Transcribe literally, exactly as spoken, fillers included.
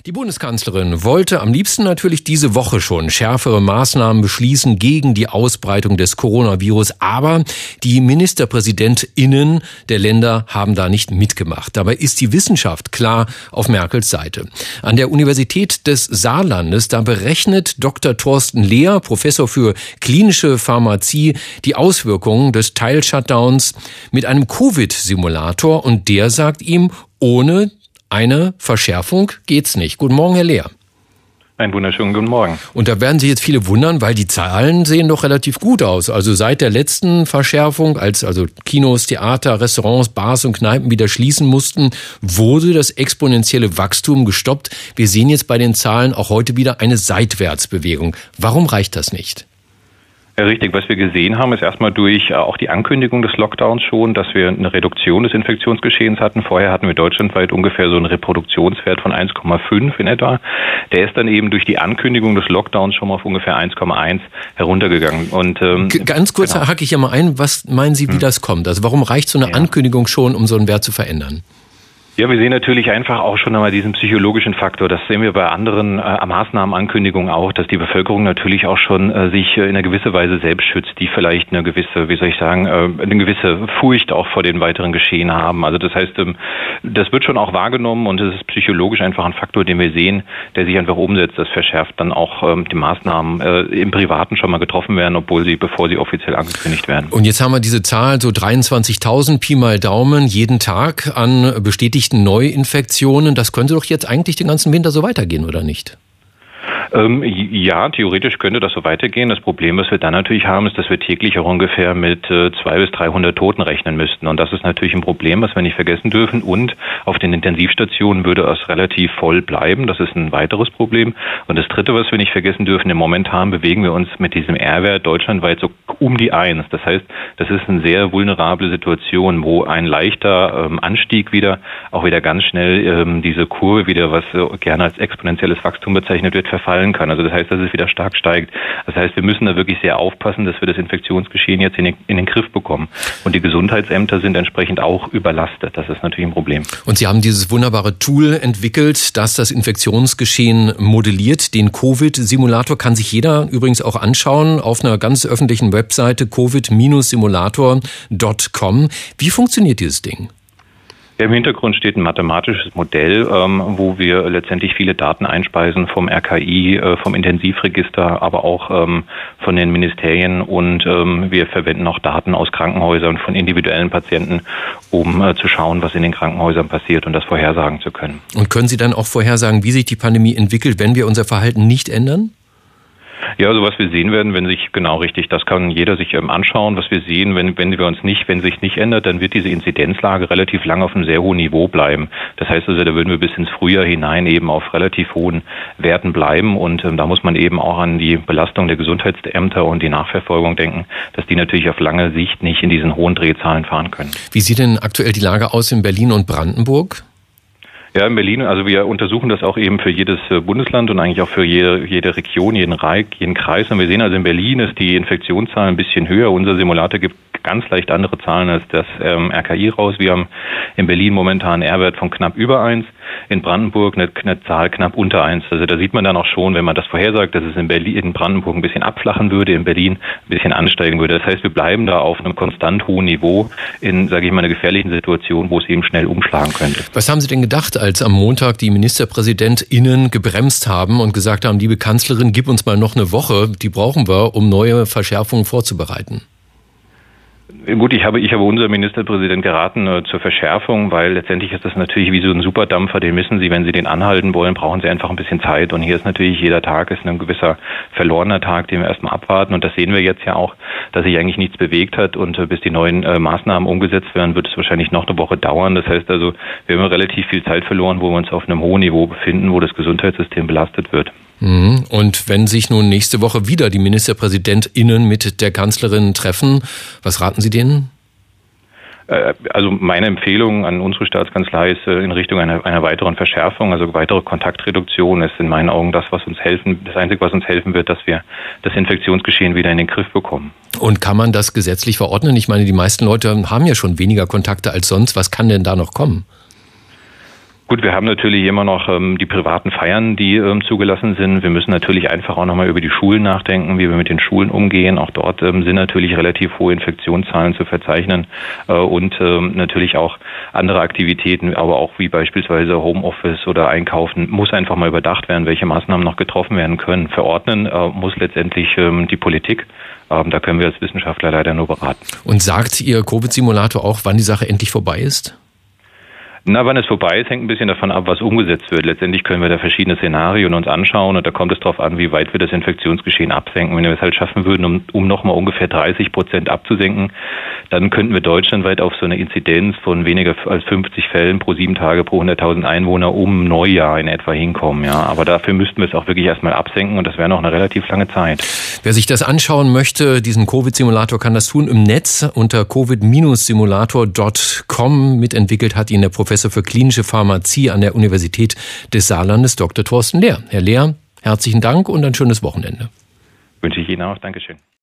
Die Bundeskanzlerin wollte am liebsten natürlich diese Woche schon schärfere Maßnahmen beschließen gegen die Ausbreitung des Coronavirus. Aber die MinisterpräsidentInnen der Länder haben da nicht mitgemacht. Dabei ist die Wissenschaft klar auf Merkels Seite. An der Universität des Saarlandes, da berechnet Doktor Thorsten Lehr, Professor für klinische Pharmazie, die Auswirkungen des Teil-Shutdowns mit einem Covid-Simulator. Und der sagt ihm, ohne eine Verschärfung geht's nicht. Guten Morgen, Herr Lehr. Einen wunderschönen guten Morgen. Und da werden sich jetzt viele wundern, weil die Zahlen sehen doch relativ gut aus. Also seit der letzten Verschärfung, als also Kinos, Theater, Restaurants, Bars und Kneipen wieder schließen mussten, wurde das exponentielle Wachstum gestoppt. Wir sehen jetzt bei den Zahlen auch heute wieder eine Seitwärtsbewegung. Warum reicht das nicht? Ja, richtig. Was wir gesehen haben, ist erstmal durch auch die Ankündigung des Lockdowns schon, dass wir eine Reduktion des Infektionsgeschehens hatten. Vorher hatten wir deutschlandweit ungefähr so einen Reproduktionswert von eins Komma fünf in etwa. Der ist dann eben durch die Ankündigung des Lockdowns schon mal auf ungefähr eins Komma eins heruntergegangen. Und ähm, ganz kurz genau. hacke ich ja mal ein. Was meinen Sie, wie hm. das kommt? Also warum reicht so eine ja. Ankündigung schon, um so einen Wert zu verändern? Ja, wir sehen natürlich einfach auch schon einmal diesen psychologischen Faktor. Das sehen wir bei anderen äh, Maßnahmenankündigungen auch, dass die Bevölkerung natürlich auch schon äh, sich äh, in einer gewissen Weise selbst schützt, die vielleicht eine gewisse, wie soll ich sagen, äh, eine gewisse Furcht auch vor den weiteren Geschehen haben. Also das heißt, ähm, das wird schon auch wahrgenommen und es ist psychologisch einfach ein Faktor, den wir sehen, der sich einfach umsetzt. Das verschärft dann auch ähm, die Maßnahmen äh, im Privaten schon mal getroffen werden, obwohl sie, bevor sie offiziell angekündigt werden. Und jetzt haben wir diese Zahl, so dreiundzwanzigtausend Pi mal Daumen jeden Tag an bestätigten Neuinfektionen. Das könnte doch jetzt eigentlich den ganzen Winter so weitergehen, oder nicht? Ähm, ja, theoretisch könnte das so weitergehen. Das Problem, was wir dann natürlich haben, ist, dass wir täglich auch ungefähr mit äh, zweihundert bis dreihundert Toten rechnen müssten. Und das ist natürlich ein Problem, was wir nicht vergessen dürfen. Und auf den Intensivstationen würde es relativ voll bleiben. Das ist ein weiteres Problem. Und das Dritte, was wir nicht vergessen dürfen, im Momentan bewegen wir uns mit diesem R-Wert deutschlandweit so um die eins. Das heißt, das ist eine sehr vulnerable Situation, wo ein leichter ähm, Anstieg wieder, auch wieder ganz schnell ähm, diese Kurve wieder, was äh, gerne als exponentielles Wachstum bezeichnet wird, verfallen kann. Also das heißt, dass es wieder stark steigt. Das heißt, wir müssen da wirklich sehr aufpassen, dass wir das Infektionsgeschehen jetzt in den, in den Griff bekommen. Und die Gesundheitsämter sind entsprechend auch überlastet. Das ist natürlich ein Problem. Und Sie haben dieses wunderbare Tool entwickelt, das das Infektionsgeschehen modelliert. Den Covid-Simulator kann sich jeder übrigens auch anschauen auf einer ganz öffentlichen Webseite covid Simulator Punkt com. Wie funktioniert dieses Ding? Ja, im Hintergrund steht ein mathematisches Modell, ähm, wo wir letztendlich viele Daten einspeisen vom R K I, äh, vom Intensivregister, aber auch ähm, von den Ministerien und ähm, wir verwenden auch Daten aus Krankenhäusern von individuellen Patienten, um äh, zu schauen, was in den Krankenhäusern passiert und das vorhersagen zu können. Und können Sie dann auch vorhersagen, wie sich die Pandemie entwickelt, wenn wir unser Verhalten nicht ändern? Ja, also was wir sehen werden, wenn sich, genau richtig, das kann jeder sich ähm, anschauen, was wir sehen, wenn, wenn wir uns nicht, wenn sich nicht ändert, dann wird diese Inzidenzlage relativ lang auf einem sehr hohen Niveau bleiben. Das heißt also, da würden wir bis ins Frühjahr hinein eben auf relativ hohen Werten bleiben und ähm, da muss man eben auch an die Belastung der Gesundheitsämter und die Nachverfolgung denken, dass die natürlich auf lange Sicht nicht in diesen hohen Drehzahlen fahren können. Wie sieht denn aktuell die Lage aus in Berlin und Brandenburg? Ja, in Berlin, also wir untersuchen das auch eben für jedes Bundesland und eigentlich auch für jede, jede Region, jeden Reich, jeden Kreis. Und wir sehen also in Berlin ist die Infektionszahl ein bisschen höher. Unser Simulator gibt ganz leicht andere Zahlen als das ähm, R K I raus. Wir haben in Berlin momentan einen R-Wert von knapp über eins, in Brandenburg eine, eine Zahl knapp unter eins. Also da sieht man dann auch schon, wenn man das vorhersagt, dass es in Berlin, in Brandenburg ein bisschen abflachen würde, in Berlin ein bisschen ansteigen würde. Das heißt, wir bleiben da auf einem konstant hohen Niveau in, sage ich mal, einer gefährlichen Situation, wo es eben schnell umschlagen könnte. Was haben Sie denn gedacht, als am Montag die MinisterpräsidentInnen gebremst haben und gesagt haben, liebe Kanzlerin, gib uns mal noch eine Woche, die brauchen wir, um neue Verschärfungen vorzubereiten? Gut, ich habe, ich habe unser Ministerpräsident geraten äh, zur Verschärfung, weil letztendlich ist das natürlich wie so ein Superdampfer, den müssen Sie, wenn Sie den anhalten wollen, brauchen Sie einfach ein bisschen Zeit. Und hier ist natürlich jeder Tag ist ein gewisser verlorener Tag, den wir erstmal abwarten. Und das sehen wir jetzt ja auch, dass sich eigentlich nichts bewegt hat. Und äh, bis die neuen äh, Maßnahmen umgesetzt werden, wird es wahrscheinlich noch eine Woche dauern. Das heißt also, wir haben relativ viel Zeit verloren, wo wir uns auf einem hohen Niveau befinden, wo das Gesundheitssystem belastet wird. Und wenn sich nun nächste Woche wieder die MinisterpräsidentInnen mit der Kanzlerin treffen, was raten Sie denen? Also meine Empfehlung an unsere Staatskanzlei ist in Richtung einer, einer weiteren Verschärfung, also weitere Kontaktreduktion ist in meinen Augen das, was uns helfen, das Einzige, was uns helfen wird, dass wir das Infektionsgeschehen wieder in den Griff bekommen. Und kann man das gesetzlich verordnen? Ich meine, die meisten Leute haben ja schon weniger Kontakte als sonst. Was kann denn da noch kommen? Gut, wir haben natürlich immer noch ähm, die privaten Feiern, die ähm, zugelassen sind. Wir müssen natürlich einfach auch nochmal über die Schulen nachdenken, wie wir mit den Schulen umgehen. Auch dort ähm, sind natürlich relativ hohe Infektionszahlen zu verzeichnen äh, und ähm, natürlich auch andere Aktivitäten, aber auch wie beispielsweise Homeoffice oder Einkaufen, muss einfach mal überdacht werden, welche Maßnahmen noch getroffen werden können. Verordnen äh, muss letztendlich ähm, die Politik. Ähm, da können wir als Wissenschaftler leider nur beraten. Und sagt Ihr Covid-Simulator auch, wann die Sache endlich vorbei ist? Na, wann es vorbei ist, hängt ein bisschen davon ab, was umgesetzt wird. Letztendlich können wir da verschiedene Szenarien uns anschauen und da kommt es darauf an, wie weit wir das Infektionsgeschehen absenken. Wenn wir es halt schaffen würden, um, um nochmal ungefähr dreißig Prozent abzusenken, dann könnten wir deutschlandweit auf so eine Inzidenz von weniger als fünfzig Fällen pro sieben Tage pro hunderttausend Einwohner um Neujahr in etwa hinkommen. Ja, aber dafür müssten wir es auch wirklich erstmal absenken und das wäre noch eine relativ lange Zeit. Wer sich das anschauen möchte, diesen Covid-Simulator, kann das tun im Netz unter covid Simulator Punkt com. Mitentwickelt hat ihn der Professor für klinische Pharmazie an der Universität des Saarlandes, Doktor Thorsten Lehr. Herr Lehr, herzlichen Dank und ein schönes Wochenende. Wünsche ich Ihnen auch. Dankeschön.